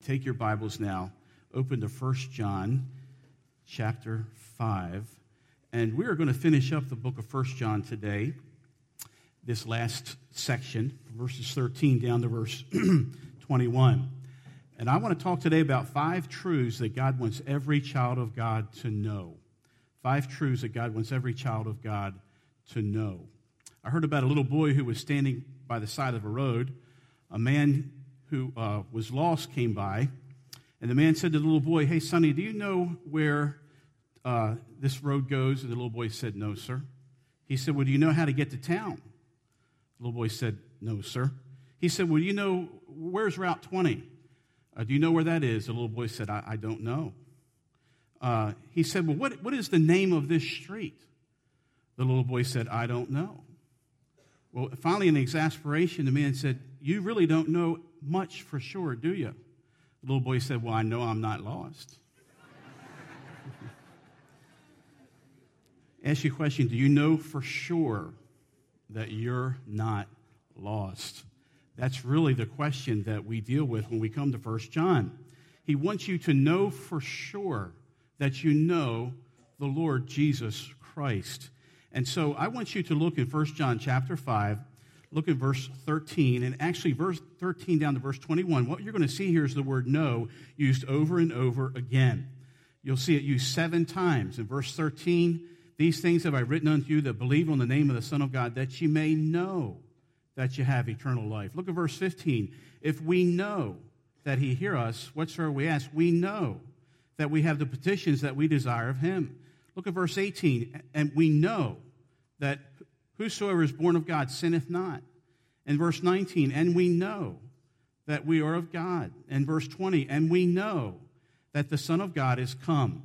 take your Bibles now, open to 1 John chapter 5, and we are going to finish up the book of 1 John today, this last section, verses 13 down to verse 21. And I want to talk today about 5 truths that God wants every child of God to know. 5 truths that God wants every child of God to know. I heard about a little boy who was standing by the side of a road. A man who was lost came by, and the man said to the little boy, "Hey, Sonny, do you know where this road goes?" And the little boy said, "No, sir." He said, "Well, do you know how to get to town?" The little boy said, "No, sir." He said, "Well, you know, where's Route 20? Do you know where that is?" The little boy said, I don't know. He said, "Well, what is the name of this street?" The little boy said, "I don't know." Well, finally, in exasperation, the man said, "You really don't know much for sure, do you?" The little boy said, "Well, I know I'm not lost." Ask you a question, do you know for sure that you're not lost? That's really the question that we deal with when we come to 1 John. He wants you to know for sure that you know the Lord Jesus Christ. And so I want you to look in 1 John chapter 5, look at verse 13, and actually verse 13 down to verse 21. What you're going to see here is the word know used over and over again. You'll see it used 7 times. In verse 13, "These things have I written unto you that believe on the name of the Son of God, that ye may know that you have eternal life." Look at verse 15. "If we know that he hear us, whatsoever we ask, we know that we have the petitions that we desire of him." Look at verse 18. "And we know that whosoever is born of God sinneth not." And verse 19. "And we know that we are of God." And verse 20. "And we know that the Son of God is come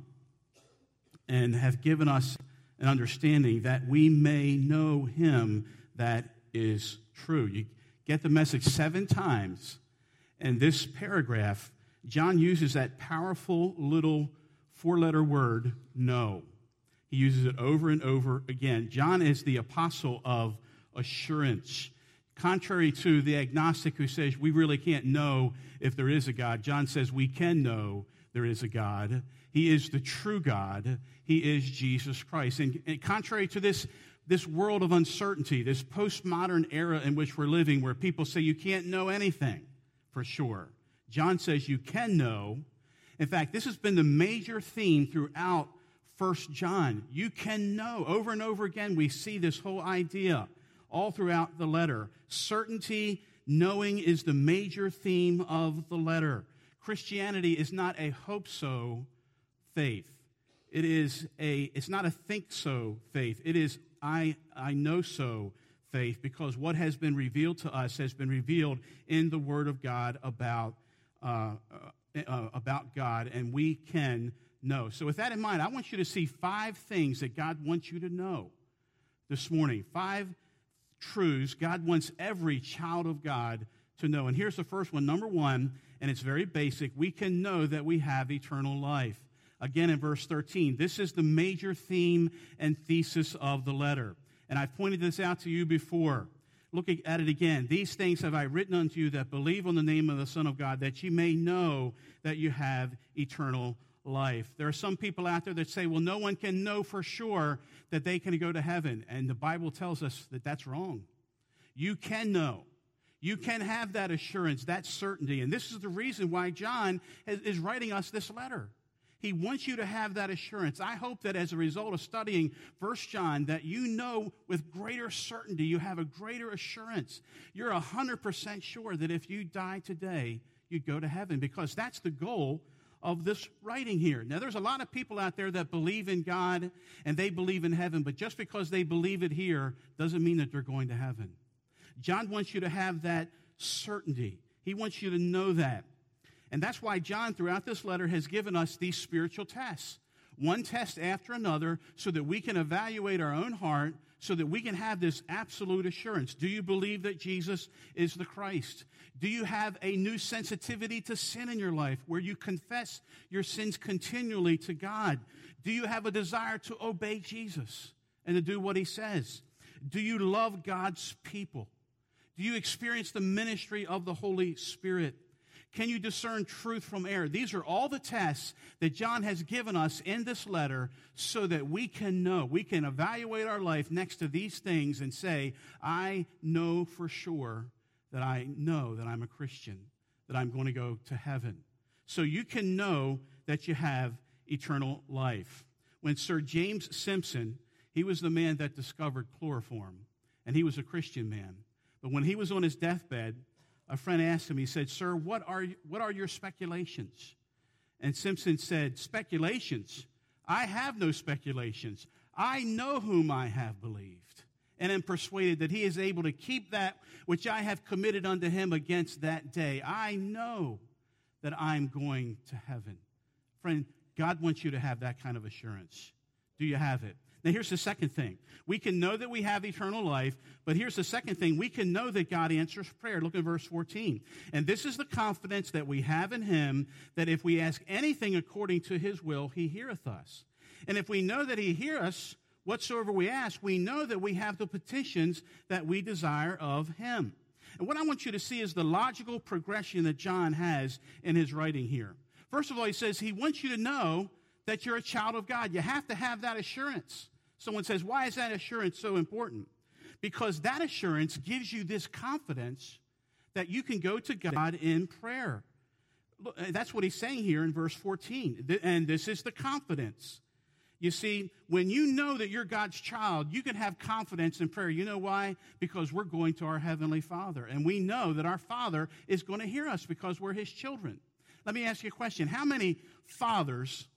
and have given us an understanding that we may know him that is true." You get the message 7 times. And this paragraph, John uses that powerful little 4-letter word, know. He uses it over and over again. John is the apostle of assurance. Contrary to the agnostic who says we really can't know if there is a God, John says we can know there is a God. He is the true God. He is Jesus Christ. And contrary to this world of uncertainty, this postmodern era in which we're living, where people say you can't know anything for sure, John says you can know. In fact, this has been the major theme throughout 1 John. You can know. Over and over again, we see this whole idea all throughout the letter. Certainty, knowing is the major theme of the letter. Christianity is not a hope-so faith. It's not a think-so faith. It is I know-so faith, because what has been revealed to us has been revealed in the Word of God about God, and we can know. So with that in mind, I want you to see 5 things that God wants you to know this morning. 5 truths God wants every child of God to know. And here's the first one. Number 1, and it's very basic. We can know that we have eternal life. Again, in verse 13, this is the major theme and thesis of the letter. And I've pointed this out to you before. Looking at it again, "These things have I written unto you that believe on the name of the Son of God, that ye may know that you have eternal life." There are some people out there that say, well, no one can know for sure that they can go to heaven. And the Bible tells us that that's wrong. You can know. You can have that assurance, that certainty. And this is the reason why John is writing us this letter. He wants you to have that assurance. I hope that as a result of studying 1 John, that you know with greater certainty, you have a greater assurance. You're 100% sure that if you die today, you'd go to heaven, because that's the goal of this writing here. Now, there's a lot of people out there that believe in God and they believe in heaven, but just because they believe it here doesn't mean that they're going to heaven. John wants you to have that certainty. He wants you to know that. And that's why John, throughout this letter, has given us these spiritual tests, one test after another, so that we can evaluate our own heart, so that we can have this absolute assurance. Do you believe that Jesus is the Christ? Do you have a new sensitivity to sin in your life, where you confess your sins continually to God? Do you have a desire to obey Jesus and to do what he says? Do you love God's people? Do you experience the ministry of the Holy Spirit? Can you discern truth from error? These are all the tests that John has given us in this letter so that we can know. We can evaluate our life next to these things and say, I know for sure that I know that I'm a Christian, that I'm going to go to heaven. So you can know that you have eternal life. When Sir James Simpson, he was the man that discovered chloroform, and he was a Christian man. But when he was on his deathbed, a friend asked him, he said, Sir, what are your speculations? And Simpson said, speculations? I have no speculations. I know whom I have believed, and am persuaded that he is able to keep that which I have committed unto him against that day. I know that I'm going to heaven. Friend, God wants you to have that kind of assurance. Do you have it? Now, here's the second thing. We can know that we have eternal life, but here's the second thing. We can know that God answers prayer. Look at verse 14. And this is the confidence that we have in him, that if we ask anything according to his will, he heareth us. And if we know that he hears us, whatsoever we ask, we know that we have the petitions that we desire of him. And what I want you to see is the logical progression that John has in his writing here. First of all, he says he wants you to know that you're a child of God. You have to have that assurance. Someone says, why is that assurance so important? Because that assurance gives you this confidence that you can go to God in prayer. Look, that's what he's saying here in verse 14. And this is the confidence. You see, when you know that you're God's child, you can have confidence in prayer. You know why? Because we're going to our Heavenly Father. And we know that our Father is going to hear us because we're his children. Let me ask you a question. How many fathers,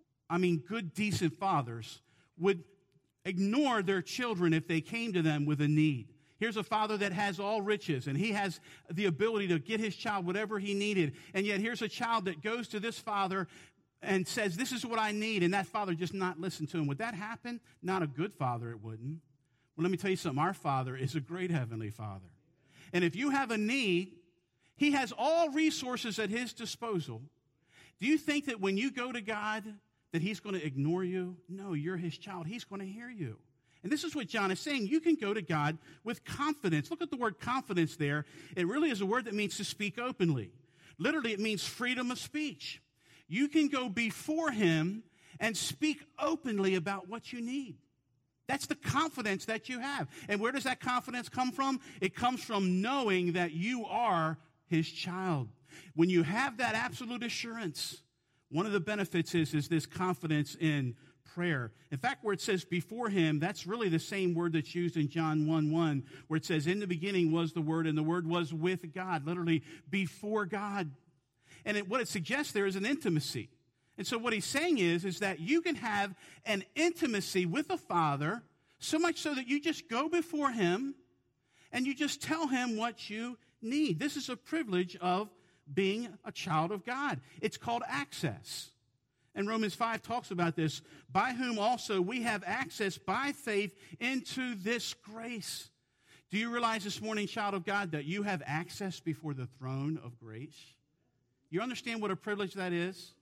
good, decent fathers, would ignore their children if they came to them with a need? Here's a father that has all riches, and he has the ability to get his child whatever he needed. And yet here's a child that goes to this father and says, this is what I need, and that father just not listen to him. Would that happen? Not a good father, it wouldn't. Well, let me tell you something. Our Father is a great Heavenly Father. And if you have a need, he has all resources at his disposal. Do you think that when you go to God that he's going to ignore you? No, you're his child. He's going to hear you. And this is what John is saying. You can go to God with confidence. Look at the word confidence there. It really is a word that means to speak openly. Literally, it means freedom of speech. You can go before him and speak openly about what you need. That's the confidence that you have. And where does that confidence come from? It comes from knowing that you are his child. When you have that absolute assurance, one of the benefits is this confidence in prayer. In fact, where it says before him, that's really the same word that's used in John 1:1, where it says, in the beginning was the Word, and the Word was with God, literally before God. And what it suggests there is an intimacy. And so what he's saying is that you can have an intimacy with the Father, so much so that you just go before him and you just tell him what you need. This is a privilege of being a child of God. It's called access. And Romans 5 talks about this, by whom also we have access by faith into this grace. Do you realize this morning, child of God, that you have access before the throne of grace? You understand what a privilege that is?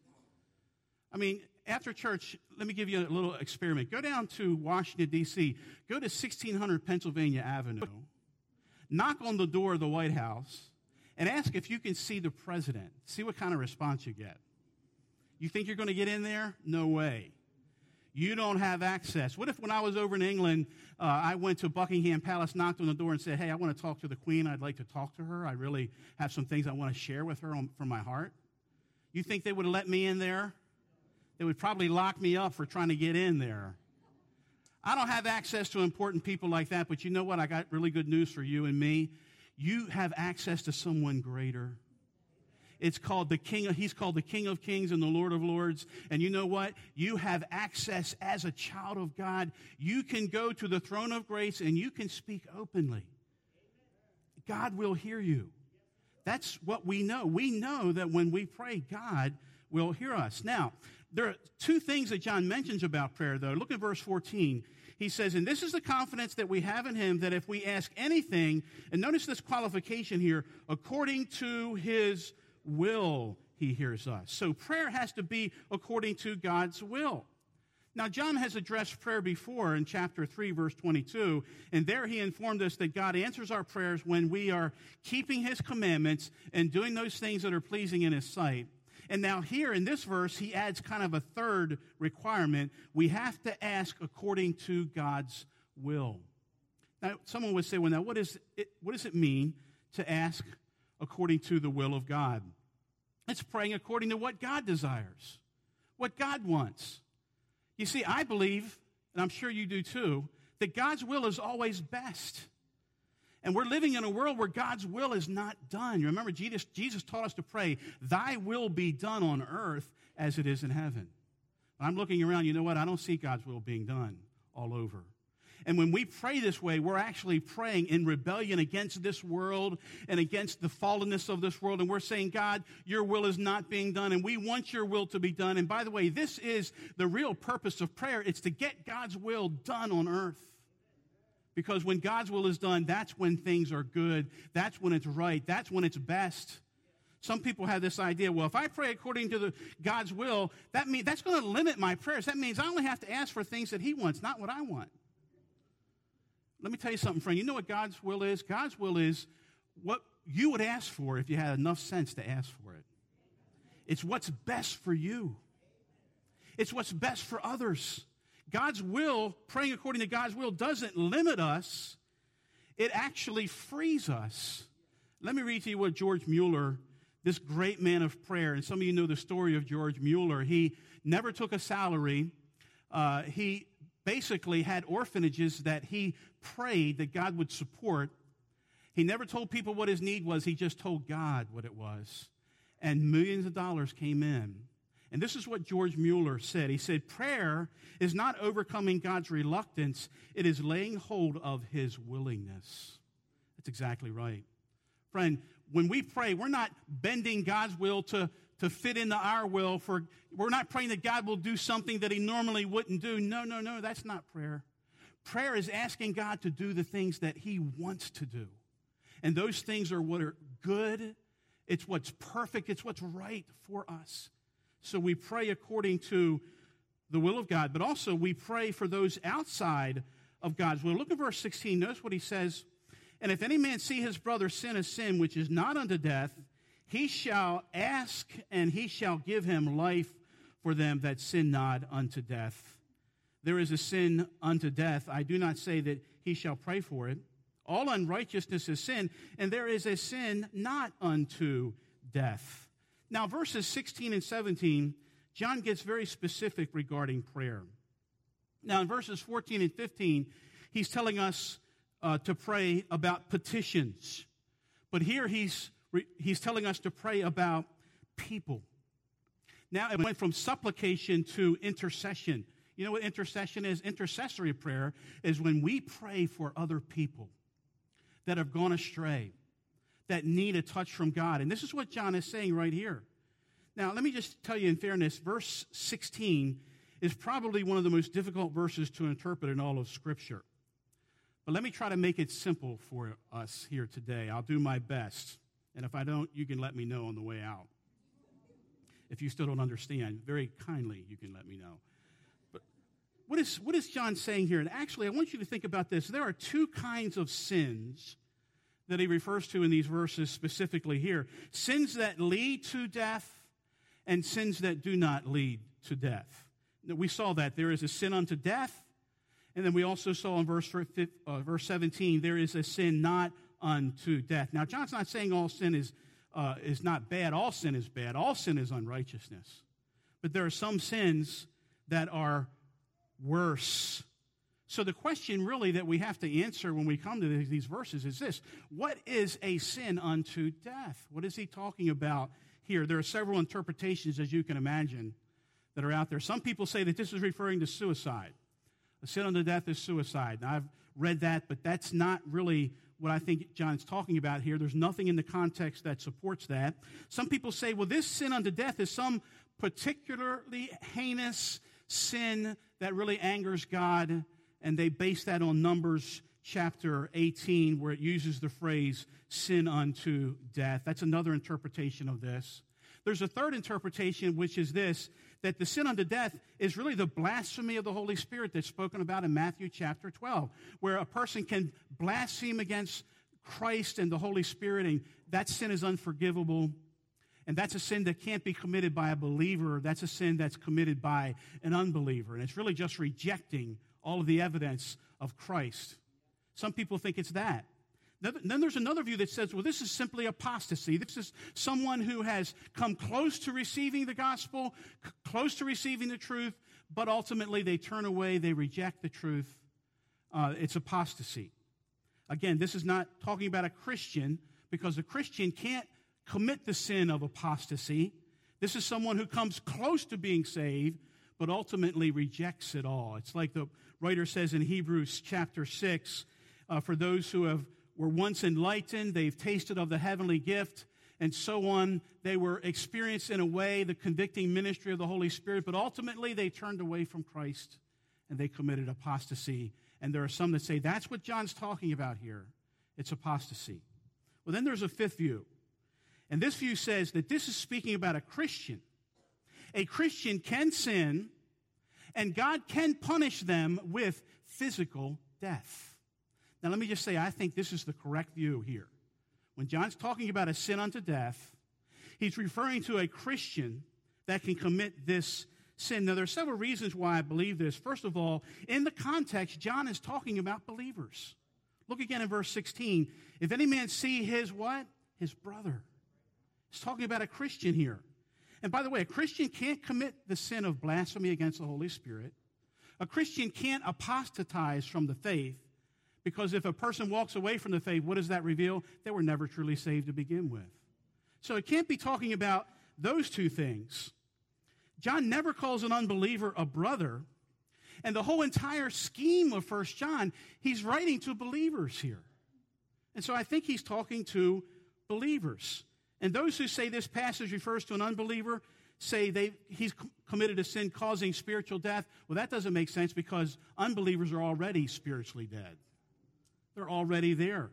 After church, let me give you a little experiment. Go down to Washington, D.C. Go to 1600 Pennsylvania Avenue. Knock on the door of the White House and ask if you can see the president. See what kind of response you get. You think you're going to get in there? No way. You don't have access. What if when I was over in England, I went to Buckingham Palace, knocked on the door and said, hey, I want to talk to the Queen. I'd like to talk to her. I really have some things I want to share with her from my heart. You think they would have let me in there? They would probably lock me up for trying to get in there. I don't have access to important people like that, but you know what? I got really good news for you and me. You have access to someone greater. It's called he's called the King of Kings and the Lord of Lords. And you know what? You have access as a child of God. You can go to the throne of grace and you can speak openly. God will hear you. That's what we know. We know that when we pray, God will hear us. Now, there are two things that John mentions about prayer, though. Look at verse 14. He says, and this is the confidence that we have in him, that if we ask anything, and notice this qualification here, according to his will, he hears us. So prayer has to be according to God's will. Now, John has addressed prayer before in chapter 3, verse 22, and there he informed us that God answers our prayers when we are keeping his commandments and doing those things that are pleasing in his sight. And now here in this verse, he adds kind of a third requirement. We have to ask according to God's will. Now, someone would say, well, now, what does it mean to ask according to the will of God? It's praying according to what God desires, what God wants. You see, I believe, and I'm sure you do too, that God's will is always best. And we're living in a world where God's will is not done. You remember, Jesus taught us to pray, thy will be done on earth as it is in heaven. I'm looking around, you know what? I don't see God's will being done all over. And when we pray this way, we're actually praying in rebellion against this world and against the fallenness of this world. And we're saying, God, your will is not being done, and we want your will to be done. And by the way, this is the real purpose of prayer. It's to get God's will done on earth. Because when God's will is done, that's when things are good. That's when it's right. That's when it's best. Some people have this idea, well, if I pray according to God's will, that's going to limit my prayers. That means I only have to ask for things that he wants, not what I want. Let me tell you something, friend. You know what God's will is? God's will is what you would ask for if you had enough sense to ask for it. It's what's best for you. It's what's best for others. God's will, praying according to God's will, doesn't limit us. It actually frees us. Let me read to you what George Mueller, this great man of prayer, and some of you know the story of George Mueller. He never took a salary. He basically had orphanages that he prayed that God would support. He never told people what his need was. He just told God what it was. And millions of dollars came in. And this is what George Mueller said. He said, prayer is not overcoming God's reluctance. It is laying hold of his willingness. That's exactly right. Friend, when we pray, we're not bending God's will to fit into our will. We're not praying that God will do something that he normally wouldn't do. No, that's not prayer. Prayer is asking God to do the things that he wants to do. And those things are what are good. It's what's perfect. It's what's right for us. So we pray according to the will of God, but also we pray for those outside of God's will. Look at verse 16. Notice what he says. And if any man see his brother sin a sin which is not unto death, he shall ask, and he shall give him life for them that sin not unto death. There is a sin unto death. I do not say that he shall pray for it. All unrighteousness is sin, and there is a sin not unto death. Now, verses 16 and 17, John gets very specific regarding prayer. Now, in verses 14 and 15, he's telling us to pray about petitions. But here he's telling us to pray about people. Now, it went from supplication to intercession. You know what intercession is? Intercessory prayer is when we pray for other people that have gone astray, that need a touch from God. And this is what John is saying right here. Now, let me just tell you in fairness, verse 16 is probably one of the most difficult verses to interpret in all of Scripture. But let me try to make it simple for us here today. I'll do my best. And if I don't, you can let me know on the way out. If you still don't understand, very kindly you can let me know. But what is John saying here? And actually, I want you to think about this. There are two kinds of sins that he refers to in these verses specifically here. Sins that lead to death and sins that do not lead to death. We saw that there is a sin unto death, and then we also saw in verse 17, there is a sin not unto death. Now, John's not saying all sin is not bad. All sin is bad. All sin is unrighteousness. But there are some sins that are worse. So the question really that we have to answer when we come to these verses is this: what is a sin unto death? What is he talking about here? There are several interpretations, as you can imagine, that are out there. Some people say that this is referring to suicide. A sin unto death is suicide. Now, I've read that, but that's not really what I think John's talking about here. There's nothing in the context that supports that. Some people say, well, this sin unto death is some particularly heinous sin that really angers God, and they base that on Numbers chapter 18, where it uses the phrase sin unto death. That's another interpretation of this. There's a third interpretation, which is this, that the sin unto death is really the blasphemy of the Holy Spirit that's spoken about in Matthew chapter 12, where a person can blaspheme against Christ and the Holy Spirit, and that sin is unforgivable. And that's a sin that can't be committed by a believer. That's a sin that's committed by an unbeliever. And it's really just rejecting all of the evidence of Christ. Some people think it's that. Then there's another view that says, well, this is simply apostasy. This is someone who has come close to receiving the gospel, close to receiving the truth, but ultimately they turn away, they reject the truth. It's apostasy. Again, this is not talking about a Christian, because a Christian can't commit the sin of apostasy. This is someone who comes close to being saved, but ultimately rejects it all. It's like the writer says in Hebrews chapter 6, for those who were once enlightened, they've tasted of the heavenly gift, and so on. They were experienced in a way the convicting ministry of the Holy Spirit, but ultimately they turned away from Christ and they committed apostasy. And there are some that say that's what John's talking about here. It's apostasy. Well, then there's a fifth view. And this view says that this is speaking about a Christian. A Christian can sin, and God can punish them with physical death. Now, let me just say, I think this is the correct view here. When John's talking about a sin unto death, he's referring to a Christian that can commit this sin. Now, there are several reasons why I believe this. First of all, in the context, John is talking about believers. Look again in verse 16. If any man see his what? His brother. He's talking about a Christian here. And by the way, a Christian can't commit the sin of blasphemy against the Holy Spirit. A Christian can't apostatize from the faith, because if a person walks away from the faith, what does that reveal? They were never truly saved to begin with. So it can't be talking about those two things. John never calls an unbeliever a brother. And the whole entire scheme of 1 John, he's writing to believers here. And so I think he's talking to believers. And those who say this passage refers to an unbeliever say he's committed a sin causing spiritual death. Well, that doesn't make sense, because unbelievers are already spiritually dead. They're already there.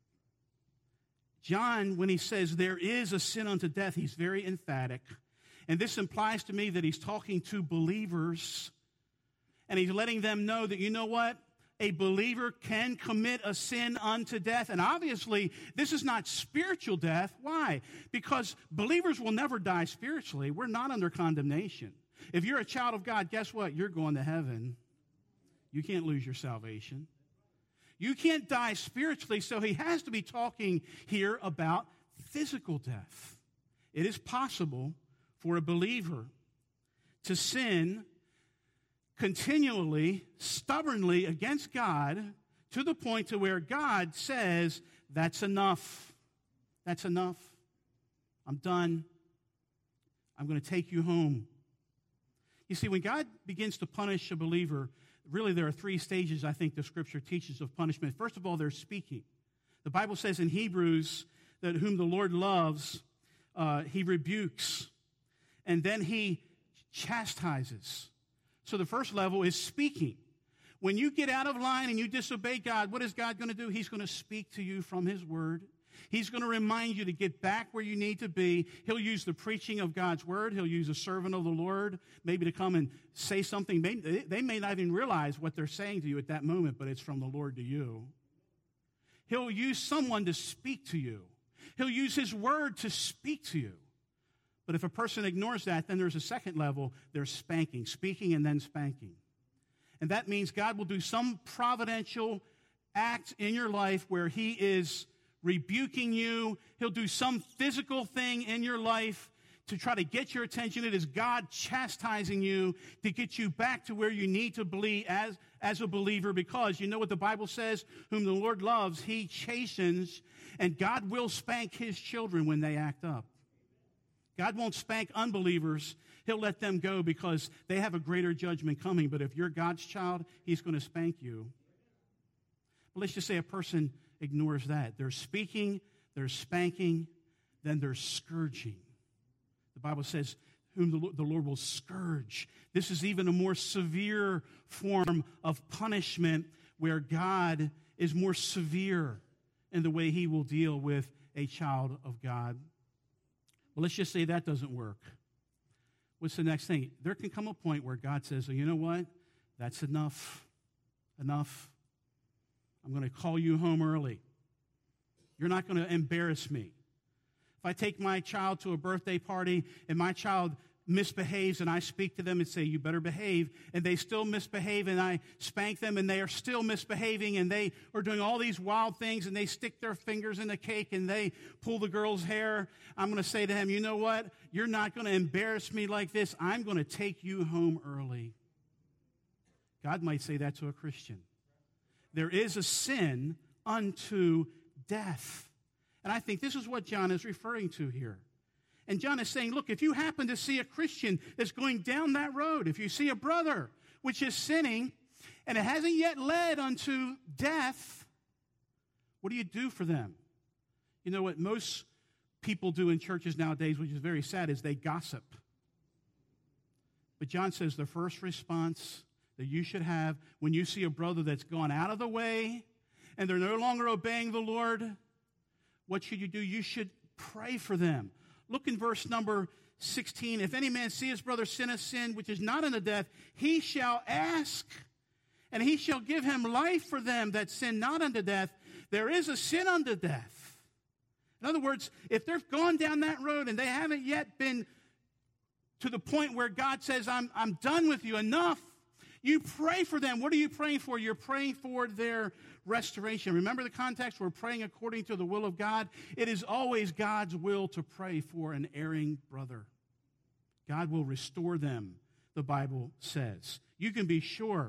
John, when he says there is a sin unto death, he's very emphatic. And this implies to me that he's talking to believers, and he's letting them know that, you know what? A believer can commit a sin unto death. And obviously, this is not spiritual death. Why? Because believers will never die spiritually. We're not under condemnation. If you're a child of God, guess what? You're going to heaven. You can't lose your salvation. You can't die spiritually, so he has to be talking here about physical death. It is possible for a believer to sin continually, stubbornly against God, to the point to where God says, that's enough. That's enough. I'm done. I'm going to take you home. You see, when God begins to punish a believer, really there are three stages, I think, the Scripture teaches of punishment. First of all, there's speaking. The Bible says in Hebrews that whom the Lord loves, he rebukes, and then he chastises. So the first level is speaking. When you get out of line and you disobey God, what is God going to do? He's going to speak to you from his word. He's going to remind you to get back where you need to be. He'll use the preaching of God's word. He'll use a servant of the Lord maybe to come and say something. They may not even realize what they're saying to you at that moment, but it's from the Lord to you. He'll use someone to speak to you. He'll use his word to speak to you. But if a person ignores that, then there's a second level. There's spanking, speaking and then spanking. And that means God will do some providential act in your life where he is rebuking you. He'll do some physical thing in your life to try to get your attention. It is God chastising you to get you back to where you need to be as a believer, because you know what the Bible says? Whom the Lord loves, he chastens, and God will spank his children when they act up. God won't spank unbelievers. He'll let them go because they have a greater judgment coming. But if you're God's child, he's going to spank you. But let's just say a person ignores that. There's speaking, there's spanking, then there's scourging. The Bible says, whom the Lord will scourge. This is even a more severe form of punishment, where God is more severe in the way he will deal with a child of God. Well, let's just say that doesn't work. What's the next thing? There can come a point where God says, well, you know what? That's enough. Enough. I'm going to call you home early. You're not going to embarrass me. If I take my child to a birthday party and my child misbehaves and I speak to them and say, you better behave, and they still misbehave and I spank them and they are still misbehaving and they are doing all these wild things and they stick their fingers in the cake and they pull the girl's hair, I'm going to say to him, you know what? You're not going to embarrass me like this. I'm going to take you home early. God might say that to a Christian. There is a sin unto death. And I think this is what John is referring to here. And John is saying, look, if you happen to see a Christian that's going down that road, if you see a brother which is sinning, and it hasn't yet led unto death, what do you do for them? You know what most people do in churches nowadays, which is very sad, is they gossip. But John says the first response that you should have when you see a brother that's gone out of the way and they're no longer obeying the Lord, what should you do? You should pray for them. Look in verse number 16. If any man see his brother sin a sin which is not unto death, he shall ask, and he shall give him life for them that sin not unto death. There is a sin unto death. In other words, if they've gone down that road and they haven't yet been to the point where God says, I'm done with you, enough, you pray for them. What are you praying for? You're praying for their restoration. Remember the context? We're praying according to the will of God. It is always God's will to pray for an erring brother. God will restore them, the Bible says. You can be sure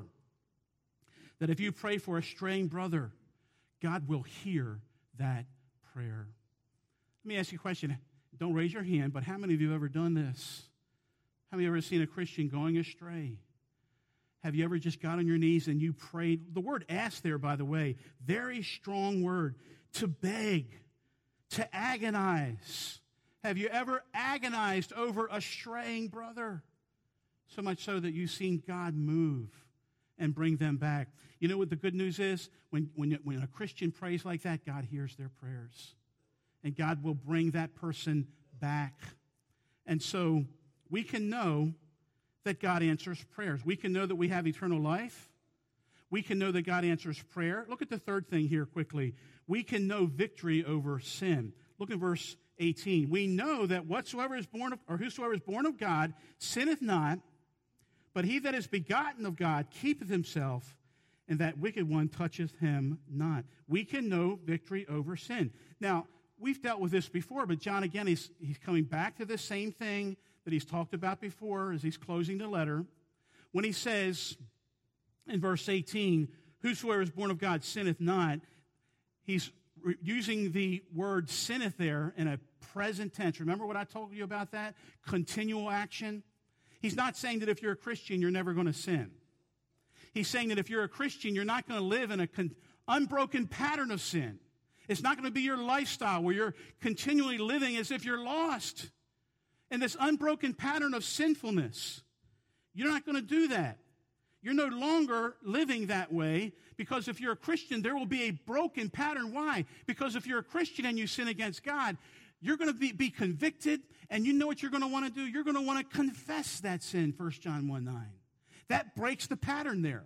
that if you pray for a straying brother, God will hear that prayer. Let me ask you a question. Don't raise your hand, but how many of you have ever done this? How many of you ever seen a Christian going astray? Have you ever just got on your knees and you prayed? The word ask there, by the way, very strong word. To beg, to agonize. Have you ever agonized over a straying brother? So much so that you've seen God move and bring them back. You know what the good news is? When a Christian prays like that, God hears their prayers. And God will bring that person back. And so we can know that God answers prayers. We can know that we have eternal life. We can know that God answers prayer. Look at the third thing here quickly. We can know victory over sin. Look at verse 18. We know that whosoever is born of God sinneth not, but he that is begotten of God keepeth himself, and that wicked one toucheth him not. We can know victory over sin. Now, we've dealt with this before, but John, again, he's coming back to the same thing that he's talked about before as he's closing the letter, when he says in verse 18, whosoever is born of God sinneth not. He's using the word sinneth there in a present tense. Remember what I told you about that? Continual action. He's not saying that if you're a Christian, you're never going to sin. He's saying that if you're a Christian, you're not going to live in an unbroken pattern of sin. It's not going to be your lifestyle where you're continually living as if you're lost in this unbroken pattern of sinfulness. You're not going to do that. You're no longer living that way, because if you're a Christian, there will be a broken pattern. Why? Because if you're a Christian and you sin against God, you're going to be convicted, and you know what you're going to want to do? You're going to want to confess that sin, 1 John 1:9. That breaks the pattern there.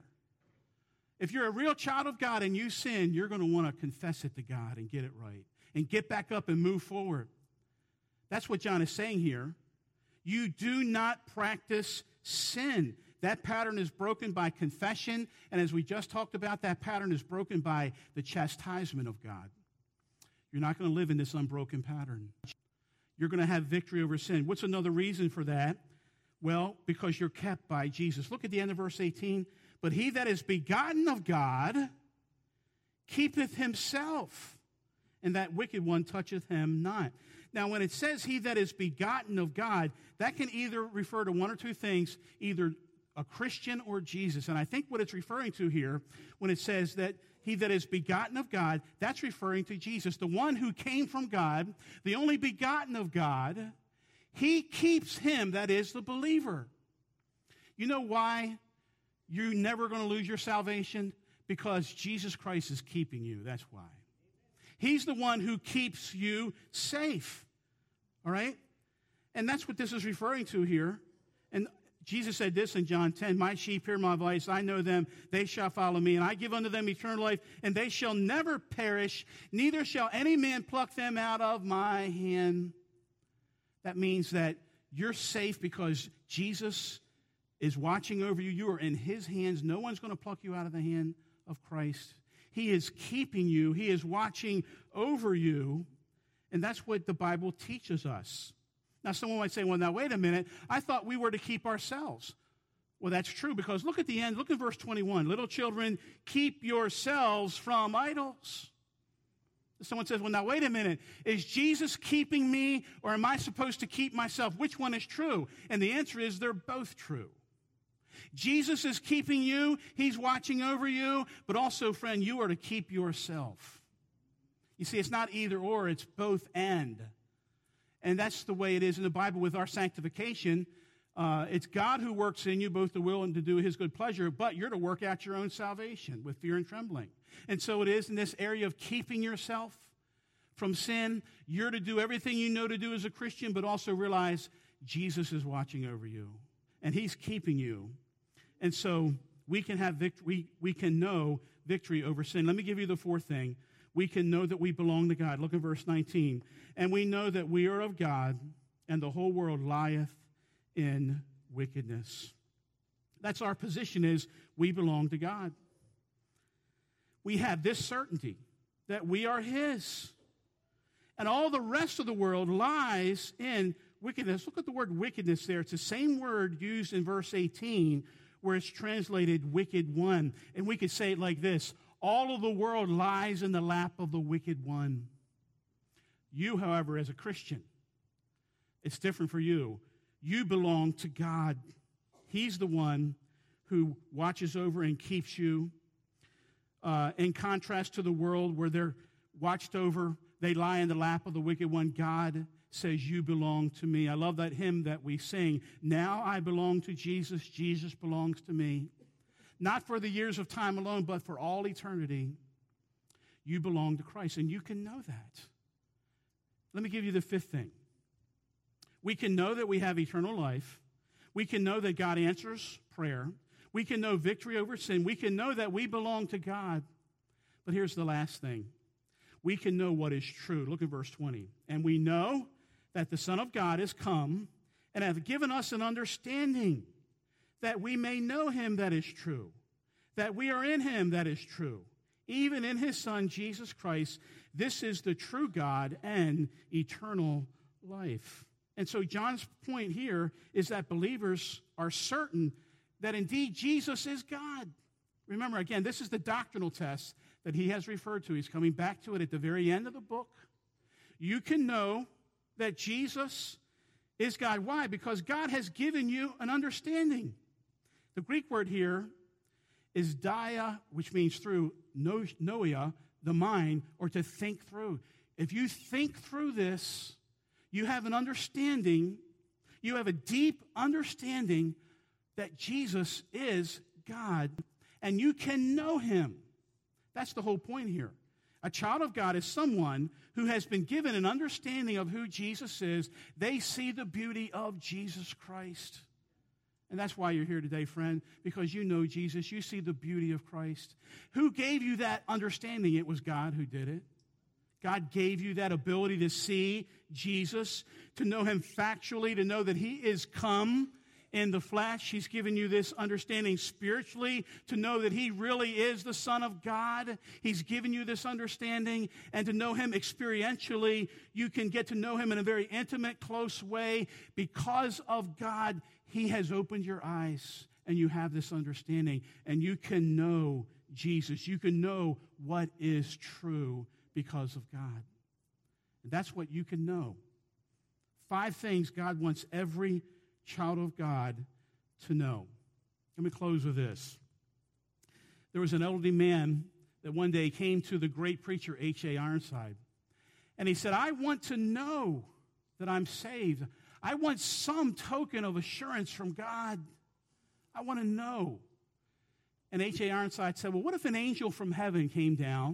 If you're a real child of God and you sin, you're going to want to confess it to God and get it right and get back up and move forward. That's what John is saying here. You do not practice sin. That pattern is broken by confession, and as we just talked about, that pattern is broken by the chastisement of God. You're not going to live in this unbroken pattern. You're going to have victory over sin. What's another reason for that? Well, because you're kept by Jesus. Look at the end of verse 18. But he that is begotten of God keepeth himself, and that wicked one toucheth him not. Now, when it says he that is begotten of God, that can either refer to one or two things, either a Christian or Jesus. And I think what it's referring to here, when it says that he that is begotten of God, that's referring to Jesus, the one who came from God, the only begotten of God. He keeps him, that is, the believer. You know why you're never going to lose your salvation? Because Jesus Christ is keeping you. That's why. He's the one who keeps you safe. All right? And that's what this is referring to here. And Jesus said this in John 10, my sheep hear my voice, I know them, they shall follow me, and I give unto them eternal life, and they shall never perish, neither shall any man pluck them out of my hand. That means that you're safe because Jesus is watching over you. You are in his hands. No one's going to pluck you out of the hand of Christ. He is keeping you. He is watching over you. And that's what the Bible teaches us. Now, someone might say, well, now, wait a minute. I thought we were to keep ourselves. Well, that's true because look at the end. Look at verse 21. Little children, keep yourselves from idols. Someone says, well, now, wait a minute. Is Jesus keeping me or am I supposed to keep myself? Which one is true? And the answer is they're both true. Jesus is keeping you. He's watching over you. But also, friend, you are to keep yourself. You see, it's not either or. It's both and. And that's the way it is in the Bible with our sanctification. It's God who works in you both to will and to do his good pleasure, but you're to work out your own salvation with fear and trembling. And so it is in this area of keeping yourself from sin. You're to do everything you know to do as a Christian, but also realize Jesus is watching over you, and he's keeping you. And so we can have victory. We can know victory over sin. Let me give you the fourth thing. We can know that we belong to God. Look at verse 19. And we know that we are of God, and the whole world lieth in wickedness. That's our position, is we belong to God. We have this certainty that we are his. And all the rest of the world lies in wickedness. Look at the word wickedness there. It's the same word used in verse 18 where it's translated wicked one. And we could say it like this: all of the world lies in the lap of the wicked one. You, however, as a Christian, it's different for you. You belong to God. He's the one who watches over and keeps you. In contrast to the world where they're watched over, they lie in the lap of the wicked one. God says, you belong to me. I love that hymn that we sing. Now I belong to Jesus. Jesus belongs to me. Not for the years of time alone, but for all eternity. You belong to Christ, and you can know that. Let me give you the fifth thing. We can know that we have eternal life. We can know that God answers prayer. We can know victory over sin. We can know that we belong to God. But here's the last thing. We can know what is true. Look at verse 20. And we know that the Son of God is come and hath given us an understanding, that we may know him that is true, that we are in him that is true, even in his Son, Jesus Christ. This is the true God and eternal life. And so John's point here is that believers are certain that indeed Jesus is God. Remember, again, this is the doctrinal test that he has referred to. He's coming back to it at the very end of the book. You can know that Jesus is God. Why? Because God has given you an understanding. The Greek word here is dia, which means through, noia, the mind, or to think through. If you think through this, you have an understanding, you have a deep understanding that Jesus is God, and you can know him. That's the whole point here. A child of God is someone who has been given an understanding of who Jesus is. They see the beauty of Jesus Christ. And that's why you're here today, friend, because you know Jesus. You see the beauty of Christ. Who gave you that understanding? It was God who did it. God gave you that ability to see Jesus, to know him factually, to know that he is come in the flesh. He's given you this understanding spiritually to know that he really is the Son of God. He's given you this understanding, and to know him experientially, you can get to know him in a very intimate, close way. Because of God, he has opened your eyes, and you have this understanding, and you can know Jesus. You can know what is true because of God. And that's what you can know. 5 things God wants every child of God to know. Let me close with this. There was an elderly man that one day came to the great preacher H.A. Ironside, and he said, I want to know that I'm saved. I want some token of assurance from God. I want to know. And H.A. Ironside said, well, what if an angel from heaven came down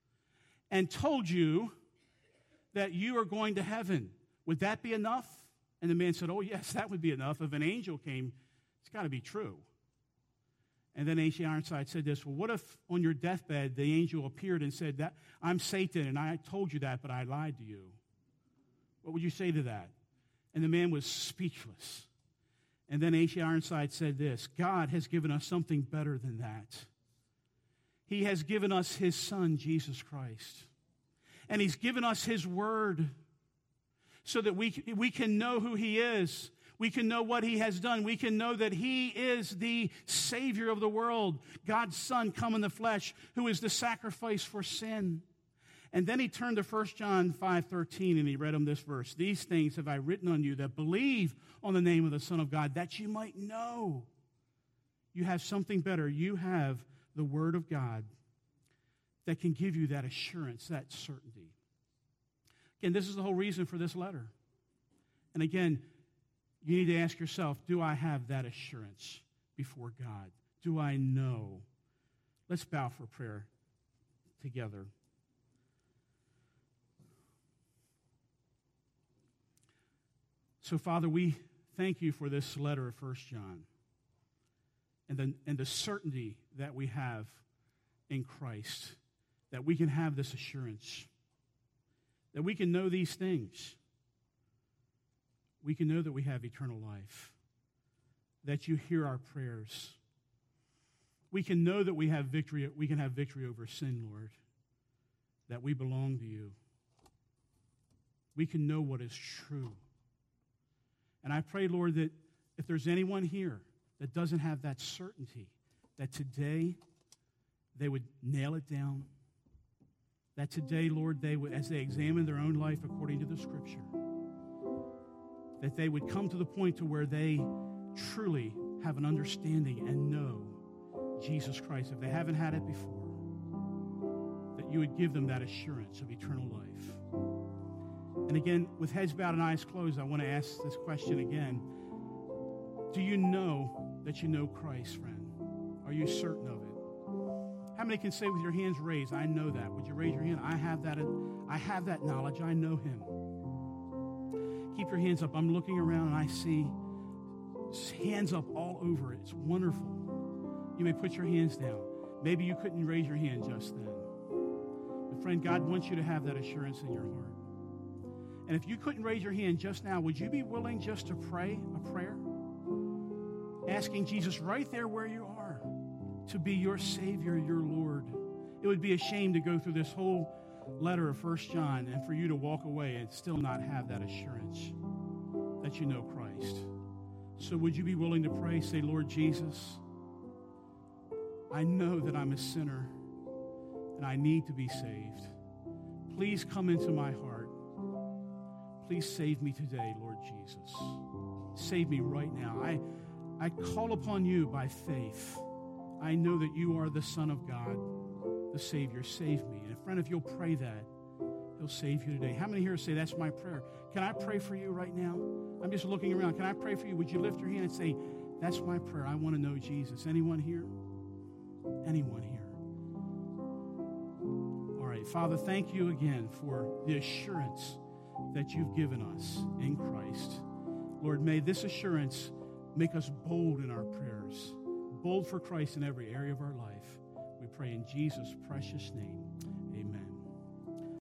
and told you that you are going to heaven? Would that be enough And the man said, oh, yes, that would be enough. If an angel came, it's got to be true. And then H.C. Ironside said this, well, what if on your deathbed the angel appeared and said, that I'm Satan and I told you that, but I lied to you? What would you say to that? And the man was speechless. And then H.C. Ironside said this, God has given us something better than that. He has given us his Son, Jesus Christ. And he's given us his word so that we can know who he is. We can know what he has done. We can know that he is the Savior of the world, God's Son come in the flesh, who is the sacrifice for sin. And then he turned to 1 John 5:13 and he read him this verse. These things have I written on you that believe on the name of the Son of God, that you might know. You have something better. You have the Word of God that can give you that assurance, that certainty. Again, this is the whole reason for this letter. And again, you need to ask yourself, do I have that assurance before God? Do I know? Let's bow for prayer together. So, Father, we thank you for this letter of 1 John and the certainty that we have in Christ, that we can have this assurance, that we can know these things. We can know that we have eternal life, that you hear our prayers. We can know that we have victory. We can have victory over sin, Lord, that we belong to you. We can know what is true. And I pray, Lord, that if there's anyone here that doesn't have that certainty, that today they would nail it down, that today, Lord, they would, as they examine their own life according to the Scripture, that they would come to the point to where they truly have an understanding and know Jesus Christ. If they haven't had it before, that you would give them that assurance of eternal life. And again, with heads bowed and eyes closed, I want to ask this question again. Do you know that you know Christ, friend? Are you certain of it? How many can say with your hands raised, I know that? Would you raise your hand? I have that knowledge. I know him. Keep your hands up. I'm looking around and I see hands up all over it. It's wonderful. You may put your hands down. Maybe you couldn't raise your hand just then. But friend, God wants you to have that assurance in your heart. And if you couldn't raise your hand just now, would you be willing just to pray a prayer? Asking Jesus right there where you are to be your Savior, your Lord. It would be a shame to go through this whole letter of 1 John and for you to walk away and still not have that assurance that you know Christ. So would you be willing to pray? Say, Lord Jesus, I know that I'm a sinner and I need to be saved. Please come into my heart. Please save me today, Lord Jesus. Save me right now. I call upon you by faith. I know that you are the Son of God, the Savior. Save me. And friend, if you'll pray that, he'll save you today. How many here say, that's my prayer? Can I pray for you right now? I'm just looking around. Can I pray for you? Would you lift your hand and say, that's my prayer. I want to know Jesus. Anyone here? Anyone here? All right. Father, thank you again for the assurance that you've given us in Christ. Lord, may this assurance make us bold in our prayers, bold for Christ in every area of our life. We pray in Jesus' precious name.